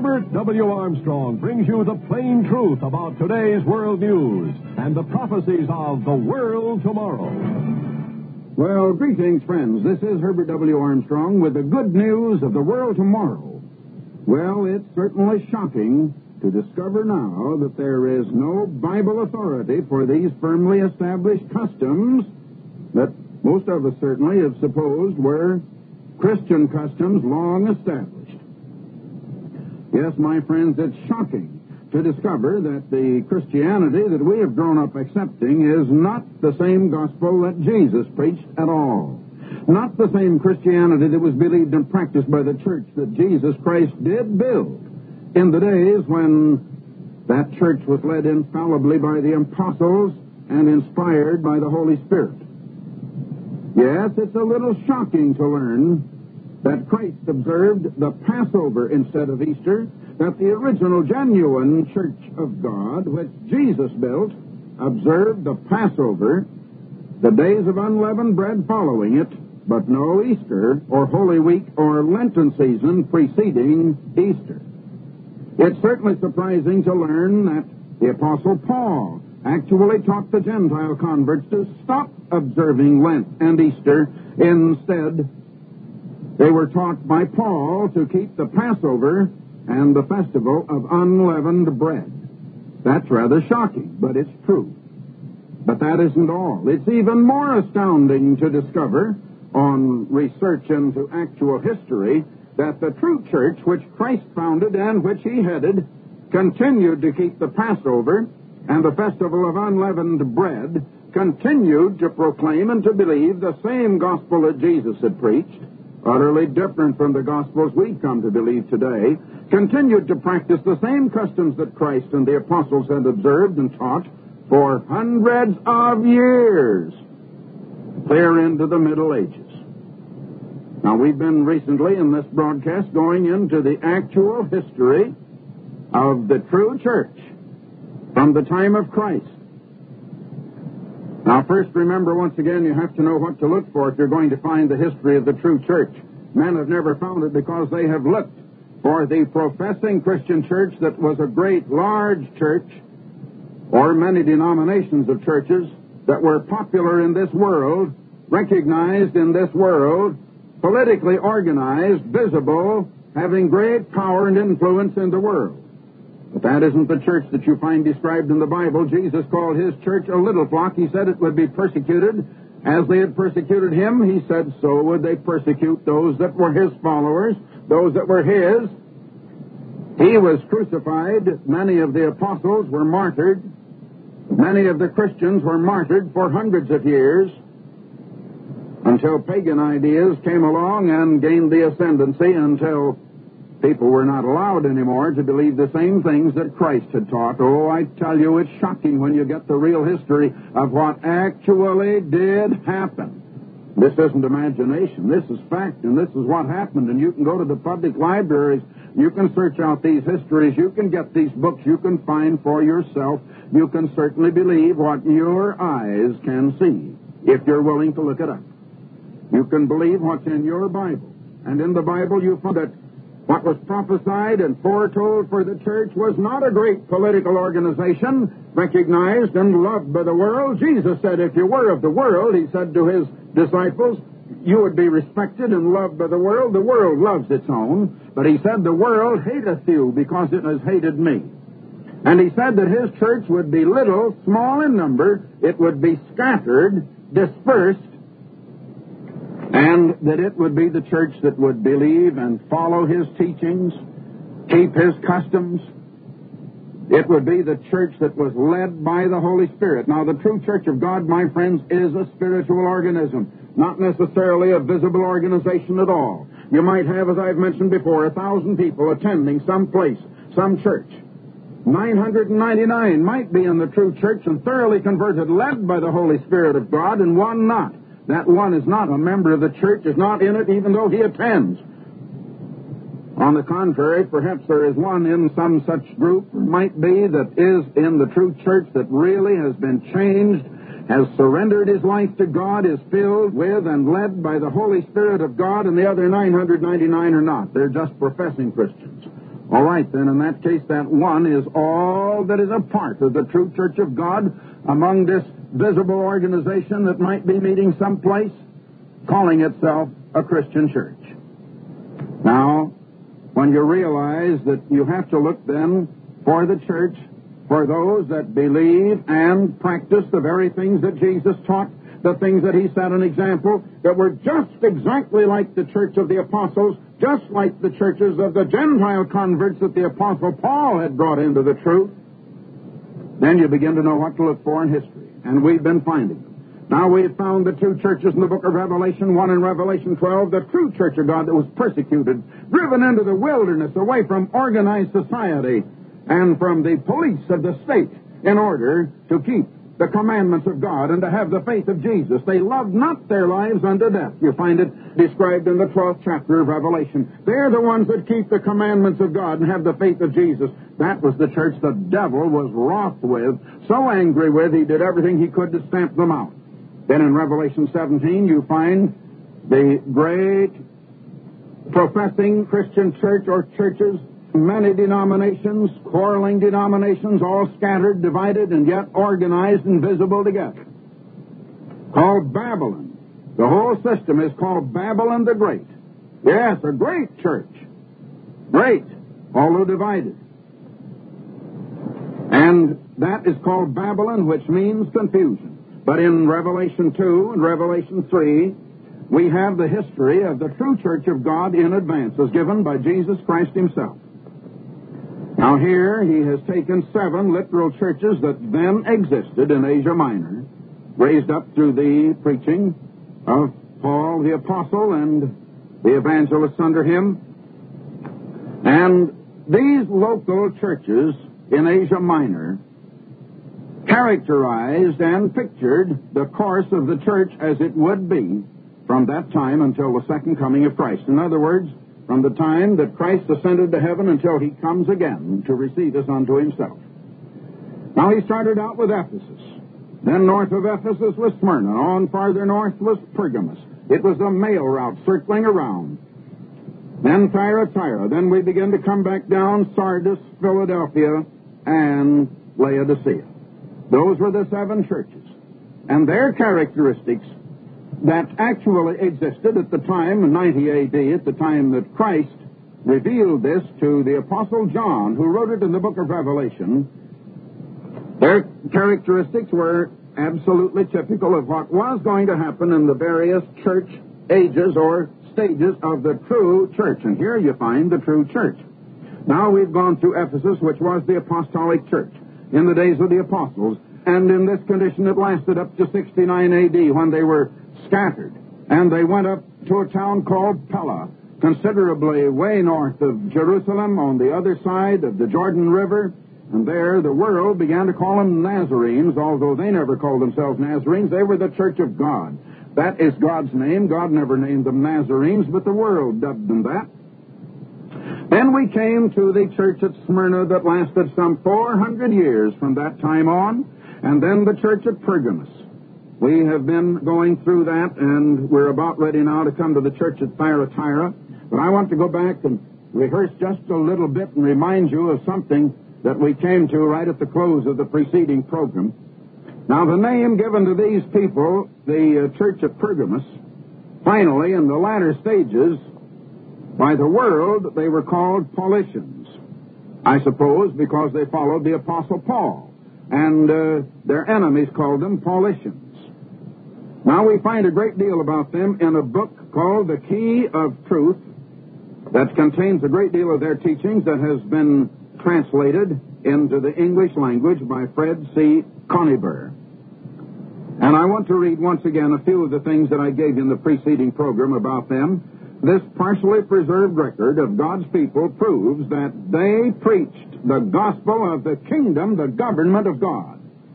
Herbert W. Armstrong brings you the plain truth about today's world news and the prophecies of the world tomorrow. Well, greetings, friends. This is Herbert W. Armstrong with the good news of the world tomorrow. Well, it's certainly shocking to discover now that there is no Bible authority for these firmly established customs that most of us certainly have supposed were Christian customs long established. Yes, my friends, it's shocking to discover that the Christianity that we have grown up accepting is not the same gospel that Jesus preached at all. Not the same Christianity that was believed and practiced by the church that Jesus Christ did build in the days when that church was led infallibly by the apostles and inspired by the Holy Spirit. Yes, it's a little shocking to learn that Christ observed the Passover instead of Easter, that the original genuine church of God, which Jesus built, observed the Passover, the days of unleavened bread following it, but no Easter or Holy Week or Lenten season preceding Easter. It's certainly surprising to learn that the Apostle Paul actually taught the Gentile converts to stop observing Lent and Easter. Instead, they were taught by Paul to keep the Passover and the festival of unleavened bread. That's rather shocking, but it's true. But that isn't all. It's even more astounding to discover, on research into actual history, that the true church which Christ founded and which he headed continued to keep the Passover and the festival of unleavened bread, continued to proclaim and to believe the same gospel that Jesus had preached, utterly different from the gospels we've come to believe today, continued to practice the same customs that Christ and the apostles had observed and taught for hundreds of years, clear into the Middle Ages. Now, we've been recently in this broadcast going into the actual history of the true church from the time of Christ. Now, first, remember, once again, you have to know what to look for if you're going to find the history of the true church. Men have never found it because they have looked for the professing Christian church that was a great, large church, or many denominations of churches that were popular in this world, recognized in this world, politically organized, visible, having great power and influence in the world. But that isn't the church that you find described in the Bible. Jesus called his church a little flock. He said it would be persecuted. As they had persecuted him, he said so would they persecute those that were his followers, those that were his. He was crucified. Many of the apostles were martyred. Many of the Christians were martyred for hundreds of years until pagan ideas came along and gained the ascendancy, until people were not allowed anymore to believe the same things that Christ had taught. Oh, I tell you, it's shocking when you get the real history of what actually did happen. This isn't imagination. This is fact, and this is what happened. And you can go to the public libraries. You can search out these histories. You can get these books. You can find for yourself. You can certainly believe what your eyes can see if you're willing to look it up. You can believe what's in your Bible. And in the Bible you find that what was prophesied and foretold for the church was not a great political organization, recognized and loved by the world. Jesus said if you were of the world, he said to his disciples, you would be respected and loved by the world. The world loves its own. But he said the world hateth you because it has hated me. And he said that his church would be little, small in number. It would be scattered, dispersed, and that it would be the church that would believe and follow his teachings, keep his customs. It would be the church that was led by the Holy Spirit. Now, the true church of God, my friends, is a spiritual organism, not necessarily a visible organization at all. You might have, as I've mentioned before, 1,000 people attending some place, some church. 999 might be in the true church and thoroughly converted, led by the Holy Spirit of God, and one not. That one is not a member of the church, is not in it, even though he attends. On the contrary, perhaps there is one in some such group, might be, that is in the true church that really has been changed, has surrendered his life to God, is filled with and led by the Holy Spirit of God, and the other 999 are not. They're just professing Christians. All right, then, in that case, that one is all that is a part of the true church of God among this visible organization that might be meeting someplace, calling itself a Christian church. Now, when you realize that you have to look then for the church, for those that believe and practice the very things that Jesus taught, the things that he set an example, that were just exactly like the church of the apostles, just like the churches of the Gentile converts that the apostle Paul had brought into the truth, then you begin to know what to look for in history. And we've been finding them. Now we've found the two churches in the book of Revelation, one in Revelation 12, the true church of God that was persecuted, driven into the wilderness, away from organized society and from the police of the state in order to keep the commandments of God and to have the faith of Jesus. They loved not their lives unto death. You find it described in the 12th chapter of Revelation. They're the ones that keep the commandments of God and have the faith of Jesus. That was the church the devil was wroth with, so angry with, he did everything he could to stamp them out. Then in Revelation 17, you find the great professing Christian church or churches, many denominations, quarreling denominations, all scattered, divided, and yet organized and visible together, called Babylon. The whole system is called Babylon the Great. Yes, a great church. Great, although divided. And that is called Babylon, which means confusion. But in Revelation 2 and Revelation 3, we have the history of the true church of God in advance, as given by Jesus Christ himself. Now here he has taken 7 literal churches that then existed in Asia Minor, raised up through the preaching of Paul the Apostle and the evangelists under him. And these local churches in Asia Minor characterized and pictured the course of the church as it would be from that time until the second coming of Christ. In other words, from the time that Christ ascended to heaven until he comes again to receive us unto himself. Now he started out with Ephesus. Then north of Ephesus was Smyrna. On farther north was Pergamos. It was a mail route circling around. Then Thyatira. Then we begin to come back down, Sardis, Philadelphia, and Laodicea. Those were the 7 churches. And their characteristics that actually existed at the time, in 90 A.D., at the time that Christ revealed this to the Apostle John, who wrote it in the book of Revelation, their characteristics were absolutely typical of what was going to happen in the various church ages or stages of the true church. And here you find the true church. Now we've gone through Ephesus, which was the apostolic church in the days of the apostles, and in this condition it lasted up to 69 A.D. when they were scattered, and they went up to a town called Pella, considerably way north of Jerusalem on the other side of the Jordan River, and there the world began to call them Nazarenes, although they never called themselves Nazarenes. They were the church of God. That is God's name. God never named them Nazarenes, but the world dubbed them that. Then we came to the church at Smyrna that lasted some 400 years from that time on, and then the church at Pergamos. We have been going through that, and we're about ready now to come to the church at Thyatira. But I want to go back and rehearse just a little bit and remind you of something that we came to right at the close of the preceding program. Now, the name given to these people, the church at Pergamos, finally, in the latter stages, by the world, they were called Paulicians. I suppose because they followed the Apostle Paul, and their enemies called them Paulicians. Now we find a great deal about them in a book called The Key of Truth that contains a great deal of their teachings that has been translated into the English language by Fred C. Conybeare. And I want to read once again a few of the things that I gave you in the preceding program about them. This partially preserved record of God's people proves that they preached the gospel of the kingdom, the government of God.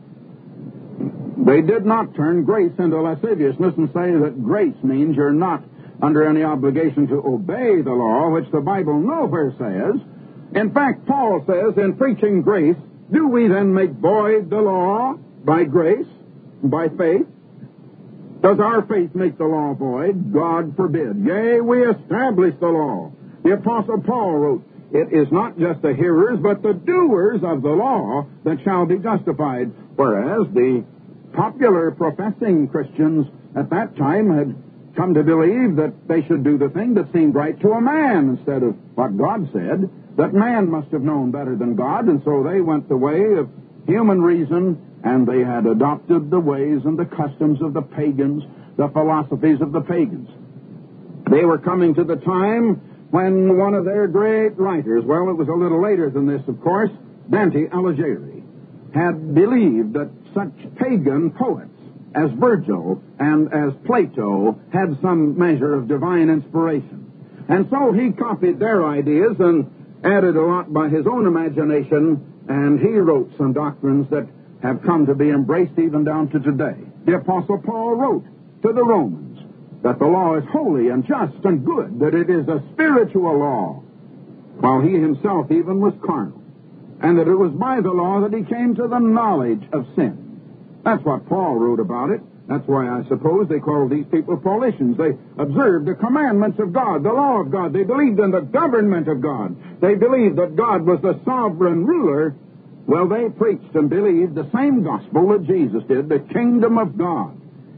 They did not turn grace into lasciviousness and say that grace means you're not under any obligation to obey the law, which the Bible nowhere says. In fact, Paul says in preaching grace, do we then make void the law by grace, by faith? Does our faith make the law void? God forbid. Yea, we establish the law. The Apostle Paul wrote, it is not just the hearers, but the doers of the law that shall be justified. Whereas the popular professing Christians at that time had come to believe that they should do the thing that seemed right to a man instead of what God said, that man must have known better than God, and so they went the way of human reason, and they had adopted the ways and the customs of the pagans, the philosophies of the pagans. They were coming to the time when one of their great writers, well, it was a little later than this, of course, Dante Alighieri, had believed that such pagan poets as Virgil and as Plato had some measure of divine inspiration. And so he copied their ideas and added a lot by his own imagination, and he wrote some doctrines that have come to be embraced even down to today. The Apostle Paul wrote to the Romans that the law is holy and just and good, that it is a spiritual law, while he himself even was carnal, and that it was by the law that he came to the knowledge of sin. That's what Paul wrote about it. That's why I suppose they called these people Paulicians. They observed the commandments of God, the law of God. They believed in the government of God. They believed that God was the sovereign ruler. Well, they preached and believed the same gospel that Jesus did, the kingdom of God.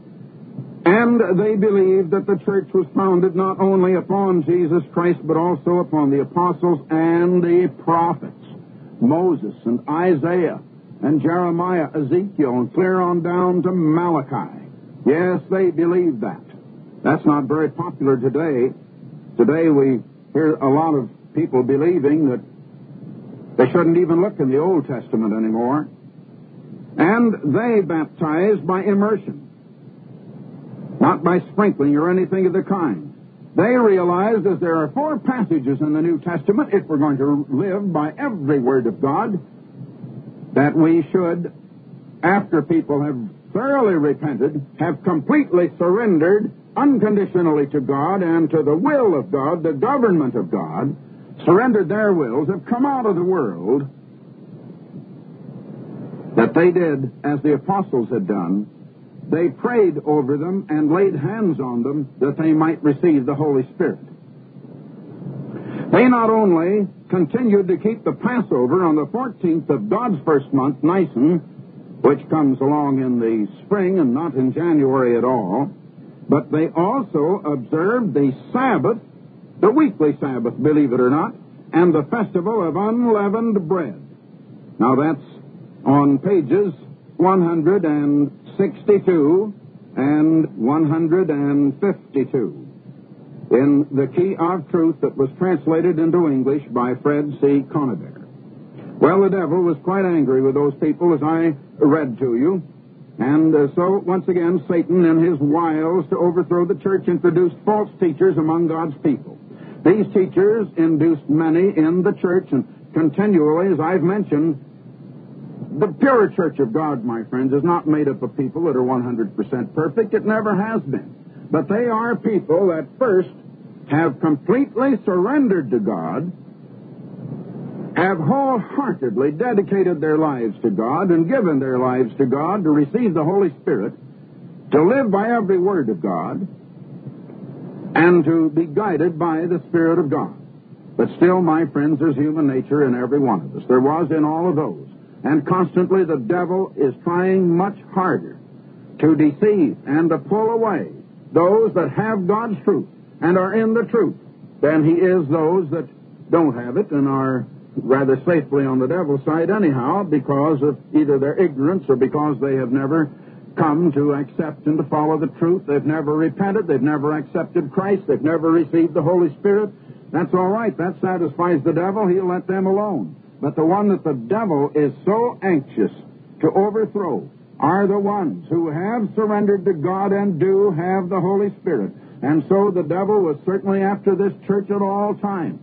And they believed that the church was founded not only upon Jesus Christ, but also upon the apostles and the prophets, Moses and Isaiah and Jeremiah, Ezekiel, and clear on down to Malachi. Yes, they believed that. That's not very popular today. Today we hear a lot of people believing that they shouldn't even look in the Old Testament anymore. And they baptize by immersion, not by sprinkling or anything of the kind. They realized, as there are 4 passages in the New Testament, if we're going to live by every word of God, that we should, after people have thoroughly repented, have completely surrendered unconditionally to God and to the will of God, the government of God, surrendered their wills, have come out of the world, that they did as the apostles had done. They prayed over them and laid hands on them that they might receive the Holy Spirit. They not only continued to keep the Passover on the 14th of God's first month, Nisan, which comes along in the spring and not in January at all, but they also observed the Sabbath, the weekly Sabbath, believe it or not, and the festival of unleavened bread. Now that's on pages 162 and 152 in the Key of Truth that was translated into English by Fred C. Conaber. Well, the devil was quite angry with those people, as I read to you. And so, once again, Satan, in his wiles to overthrow the church, introduced false teachers among God's people. These teachers induced many in the church, and continually, as I've mentioned, the pure church of God, my friends, is not made up of people that are 100% perfect. It never has been. But they are people that first have completely surrendered to God, have wholeheartedly dedicated their lives to God and given their lives to God to receive the Holy Spirit, to live by every word of God, and to be guided by the Spirit of God. But still, my friends, there's human nature in every one of us. There was in all of those. And constantly the devil is trying much harder to deceive and to pull away those that have God's truth and are in the truth than he is those that don't have it and are rather safely on the devil's side anyhow, because of either their ignorance or because they have never come to accept and to follow the truth. They've never repented. They've never accepted Christ. They've never received the Holy Spirit. That's all right. That satisfies the devil. He'll let them alone. But the one that the devil is so anxious to overthrow are the ones who have surrendered to God and do have the Holy Spirit. And so the devil was certainly after this church at all times.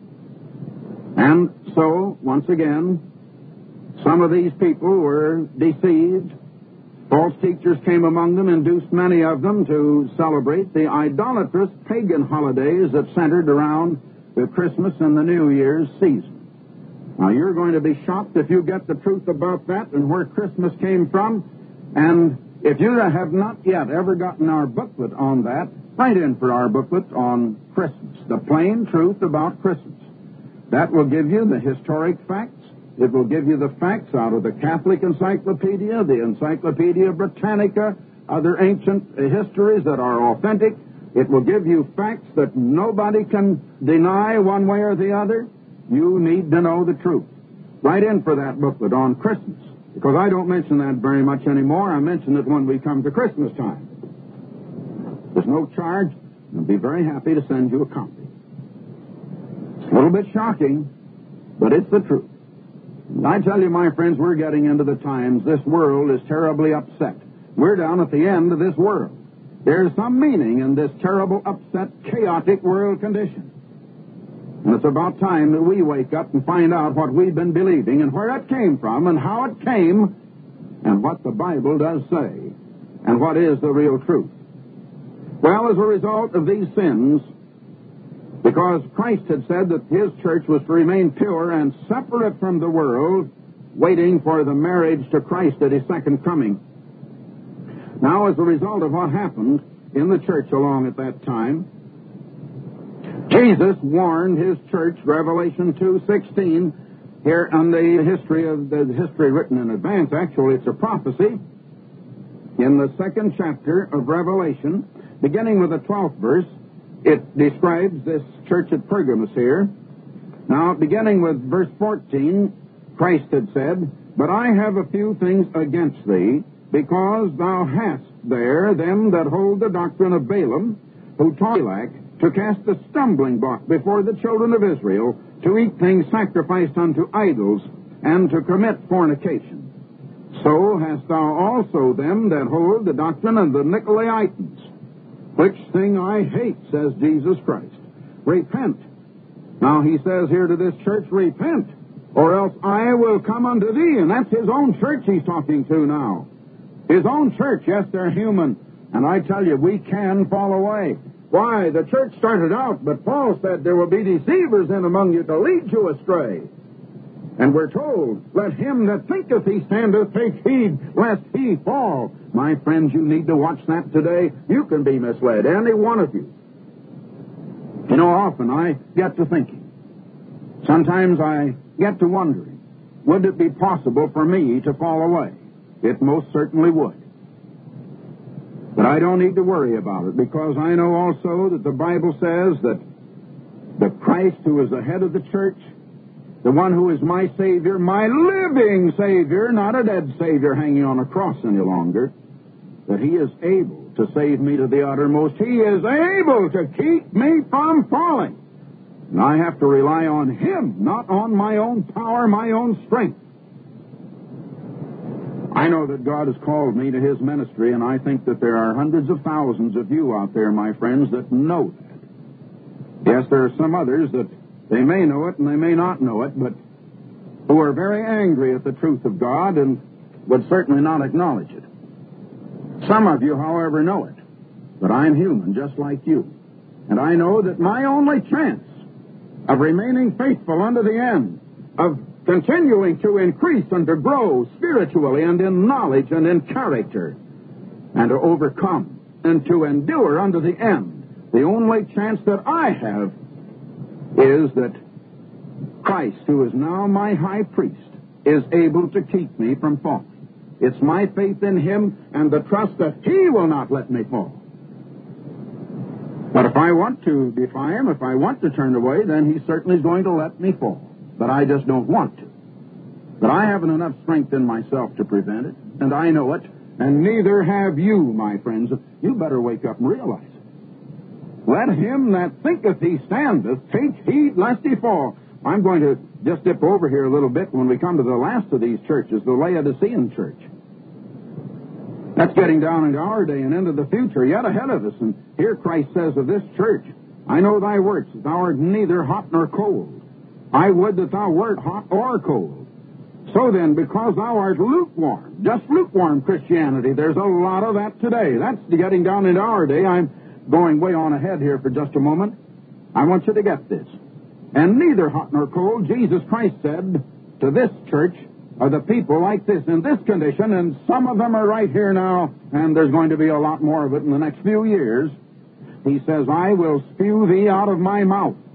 And so, once again, some of these people were deceived. False teachers came among them, induced many of them to celebrate the idolatrous pagan holidays that centered around the Christmas and the New Year's season. Now, you're going to be shocked if you get the truth about that and where Christmas came from. And if you have not yet ever gotten our booklet on that, write in for our booklet on Christmas, the plain truth about Christmas. That will give you the historic facts. It will give you the facts out of the Catholic Encyclopedia, the Encyclopedia Britannica, other ancient histories that are authentic. It will give you facts that nobody can deny one way or the other. You need to know the truth. Write in for that booklet on Christmas, because I don't mention that very much anymore. I mention it when we come to Christmas time. There's no charge. I'll be very happy to send you a copy. It's a little bit shocking, but it's the truth. And I tell you, my friends, we're getting into the times. This world is terribly upset. We're down at the end of this world. There's some meaning in this terrible, upset, chaotic world condition. And it's about time that we wake up and find out what we've been believing and where it came from and how it came and what the Bible does say and what is the real truth. Well, as a result of these sins, because Christ had said that his church was to remain pure and separate from the world, waiting for the marriage to Christ at his second coming. Now, as a result of what happened in the church along at that time, Jesus warned his church, Revelation 2:16, here on the history written in advance. Actually, it's a prophecy in the second chapter of Revelation, beginning with the 12th verse. It describes this church at Pergamos here. Now, beginning with verse 14, Christ had said, "But I have a few things against thee, because thou hast there them that hold the doctrine of Balaam, who taught Balak to cast a stumbling block before the children of Israel, to eat things sacrificed unto idols, and to commit fornication. So hast thou also them that hold the doctrine of the Nicolaitans, which thing I hate, says Jesus Christ. Repent." Now he says here to this church, repent, or else I will come unto thee. And that's his own church he's talking to now. His own church. Yes, they're human. And I tell you, we can fall away. Why? The church started out, but Paul said there will be deceivers in among you to lead you astray. And we're told, let him that thinketh he standeth take heed lest he fall. My friends, you need to watch that today. You can be misled, any one of you. You know, often I get to thinking. Sometimes I get to wondering, would it be possible for me to fall away? It most certainly would. But I don't need to worry about it, because I know also that the Bible says that the Christ who is the head of the church, the one who is my Savior, my living Savior, not a dead Savior hanging on a cross any longer, that he is able to save me to the uttermost. He is able to keep me from falling. And I have to rely on him, not on my own power, my own strength. I know that God has called me to his ministry, and I think that there are hundreds of thousands of you out there, my friends, that know that. Yes, there are some others that they may know it and they may not know it, but who are very angry at the truth of God and would certainly not acknowledge it. Some of you, however, know it, but I'm human just like you. And I know that my only chance of remaining faithful unto the end, of continuing to increase and to grow spiritually and in knowledge and in character, and to overcome and to endure unto the end, the only chance that I have is that Christ, who is now my high priest, is able to keep me from falling. It's my faith in him and the trust that he will not let me fall. But if I want to defy him, if I want to turn away, then he certainly is going to let me fall. But I just don't want to. But I haven't enough strength in myself to prevent it, and I know it, and neither have you, my friends. You better wake up and realize it. Let him that thinketh he standeth take heed lest he fall. I'm going to just dip over here a little bit when we come to the last of these churches, the Laodicean church. That's getting down into our day and into the future, yet ahead of us. And here Christ says of this church, I know thy works, that thou art neither hot nor cold. I would that thou wert hot or cold. So then, because thou art lukewarm, just lukewarm Christianity, there's a lot of that today. That's getting down into our day. I'm going way on ahead here for just a moment. I want you to get this. And neither hot nor cold, Jesus Christ said to this church, are the people like this, in this condition, and some of them are right here now, and there's going to be a lot more of it in the next few years. He says, I will spew thee out of my mouth.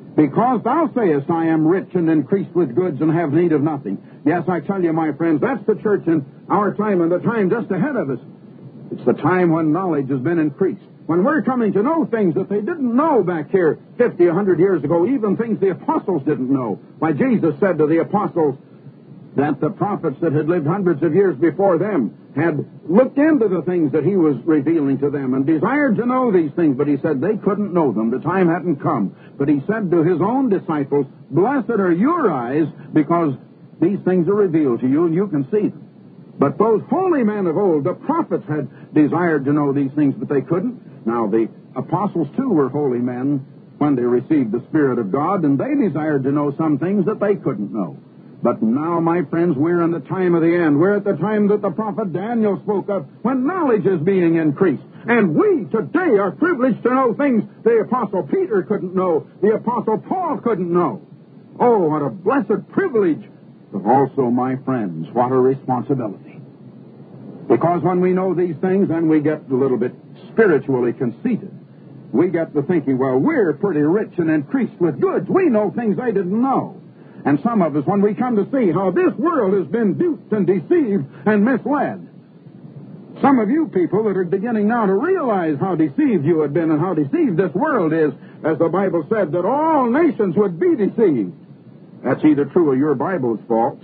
Because thou sayest, I am rich and increased with goods and have need of nothing. Yes, I tell you, my friends, that's the church in our time and the time just ahead of us. It's the time when knowledge has been increased. When we're coming to know things that they didn't know back here 50, 100 years ago, even things the apostles didn't know. Why, Jesus said to the apostles that the prophets that had lived hundreds of years before them had looked into the things that he was revealing to them and desired to know these things, but he said they couldn't know them. The time hadn't come. But he said to his own disciples, blessed are your eyes, because these things are revealed to you and you can see them. But those holy men of old, the prophets, had desired to know these things, but they couldn't. Now, the apostles, too, were holy men when they received the Spirit of God, and they desired to know some things that they couldn't know. But now, my friends, we're in the time of the end. We're at the time that the prophet Daniel spoke of, when knowledge is being increased. And we today are privileged to know things the Apostle Peter couldn't know, the Apostle Paul couldn't know. Oh, what a blessed privilege. But also, my friends, what a responsibility. Because when we know these things, then we get a little bit spiritually conceited. We get to thinking, well, we're pretty rich and increased with goods. We know things they didn't know. And some of us, when we come to see how this world has been duped and deceived and misled, some of you people that are beginning now to realize how deceived you have been and how deceived this world is, as the Bible said, that all nations would be deceived. That's either true or your Bible is false.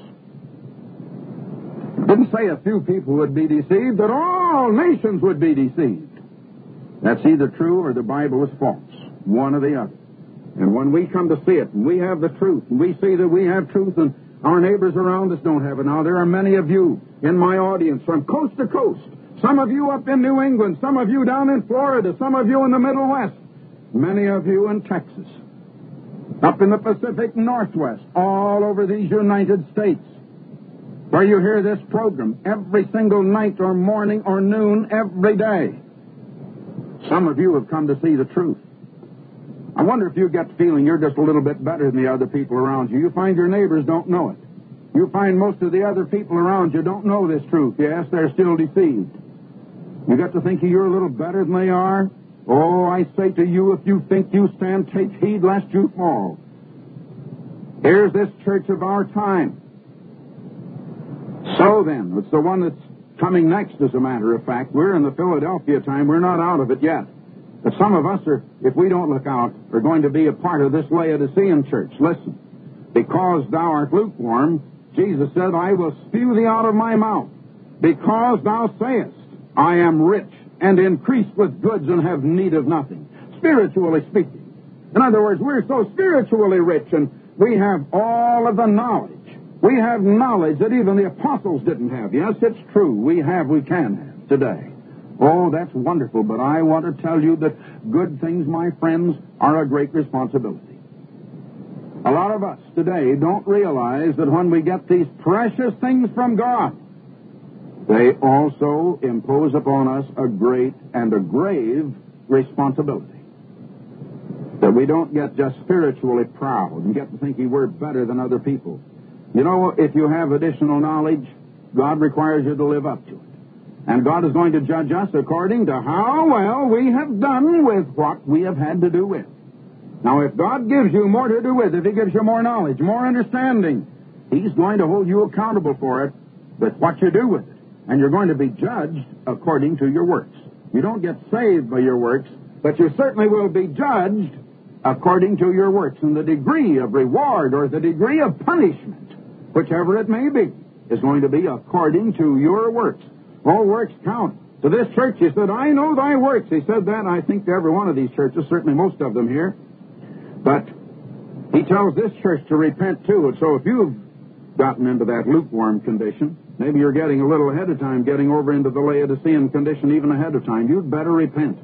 It didn't say a few people would be deceived, that all nations would be deceived. That's either true or the Bible is false, one or the other. And when we come to see it, and we have the truth, and we see that we have truth, and our neighbors around us don't have it now, there are many of you in my audience from coast to coast, some of you up in New England, some of you down in Florida, some of you in the Middle West, many of you in Texas, up in the Pacific Northwest, all over these United States, where you hear this program every single night or morning or noon every day. Some of you have come to see the truth. I wonder if you get the feeling you're just a little bit better than the other people around you. You find your neighbors don't know it. You find most of the other people around you don't know this truth. Yes, they're still deceived. You get to thinking you're a little better than they are. Oh, I say to you, if you think you stand, take heed lest you fall. Here's this church of our time. So then, it's the one that's coming next, as a matter of fact. We're in the Philadelphia time. We're not out of it yet. But some of us are, if we don't look out, are going to be a part of this Laodicean church. Listen, because thou art lukewarm, Jesus said, I will spew thee out of my mouth. Because thou sayest, I am rich and increased with goods and have need of nothing. Spiritually speaking. In other words, we're so spiritually rich and we have all of the knowledge. We have knowledge that even the apostles didn't have. Yes, it's true. We can have today. Oh, that's wonderful, but I want to tell you that good things, my friends, are a great responsibility. A lot of us today don't realize that when we get these precious things from God, they also impose upon us a great and a grave responsibility. That we don't get just spiritually proud and get to thinking we're better than other people. You know, if you have additional knowledge, God requires you to live up to it. And God is going to judge us according to how well we have done with what we have had to do with. Now, if God gives you more to do with, if He gives you more knowledge, more understanding, He's going to hold you accountable for it with what you do with it. And you're going to be judged according to your works. You don't get saved by your works, but you certainly will be judged according to your works. And the degree of reward or the degree of punishment, whichever it may be, is going to be according to your works. All works count. To this church, He said, I know thy works. He said that, I think, to every one of these churches, certainly most of them here. But He tells this church to repent too. And so if you've gotten into that lukewarm condition, maybe you're getting a little ahead of time, getting over into the Laodicean condition even ahead of time, you'd better repent.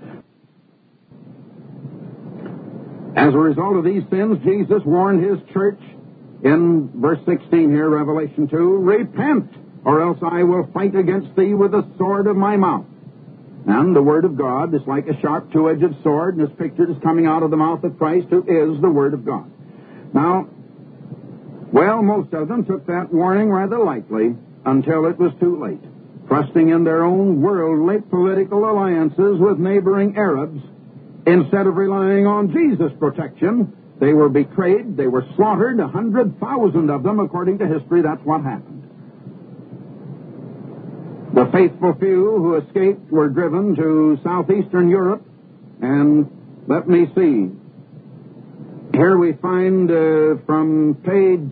As a result of these sins, Jesus warned His church in verse 16 here, Revelation 2, repent, or else I will fight against thee with the sword of my mouth. And the Word of God is like a sharp two-edged sword, and it's pictured as coming out of the mouth of Christ, who is the Word of God. Now, well, most of them took that warning rather lightly until it was too late, trusting in their own worldly political alliances with neighboring Arabs instead of relying on Jesus' protection They were betrayed. They were slaughtered, 100,000 of them, according to history. That's what happened. The faithful few who escaped were driven to southeastern Europe. And let me see. Here we find from page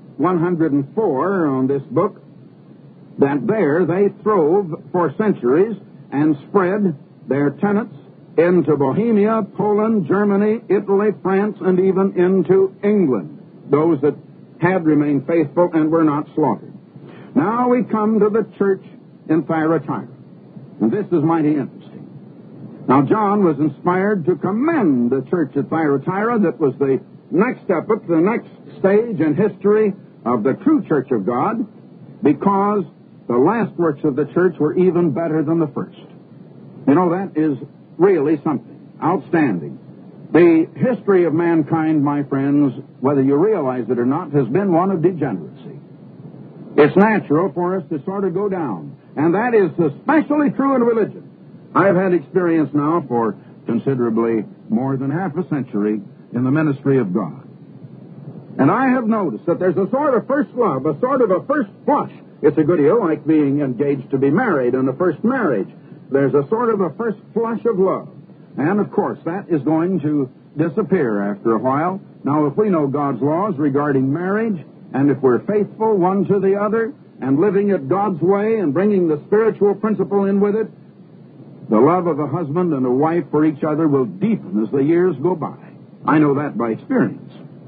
104 on this book that there they throve for centuries and spread their tenets into Bohemia, Poland, Germany, Italy, France, and even into England, those that had remained faithful and were not slaughtered. Now we come to the church in Thyatira, and this is mighty interesting. Now John was inspired to commend the church at Thyatira. That was the next epoch, the next stage in history of the true church of God, because the last works of the church were even better than the first. You know, that is really something outstanding. The history of mankind, my friends, whether you realize it or not, has been one of degeneracy. It's natural for us to sort of go down, and that is especially true in religion. I've had experience now for considerably more than half a century in the ministry of God. And I have noticed that there's a sort of first love, a sort of a first flush. It's a good deal like being engaged to be married in the first marriage. There's a sort of a first flush of love. And, of course, that is going to disappear after a while. Now, if we know God's laws regarding marriage, and if we're faithful one to the other, and living it God's way and bringing the spiritual principle in with it, the love of a husband and a wife for each other will deepen as the years go by. I know that by experience.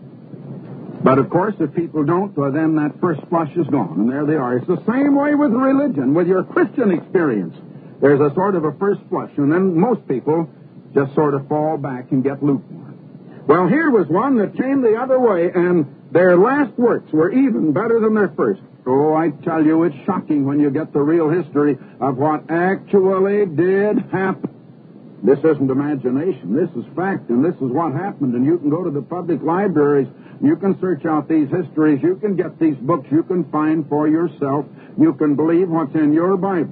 But, of course, if people don't, well, then that first flush is gone, and there they are. It's the same way with religion, with your Christian experience. There's a sort of a first flush, and then most people just sort of fall back and get lukewarm. Well, here was one that came the other way, and their last works were even better than their first. Oh, I tell you, it's shocking when you get the real history of what actually did happen. This isn't imagination. This is fact, and this is what happened. And you can go to the public libraries. You can search out these histories. You can get these books. You can find for yourself. You can believe what's in your Bible.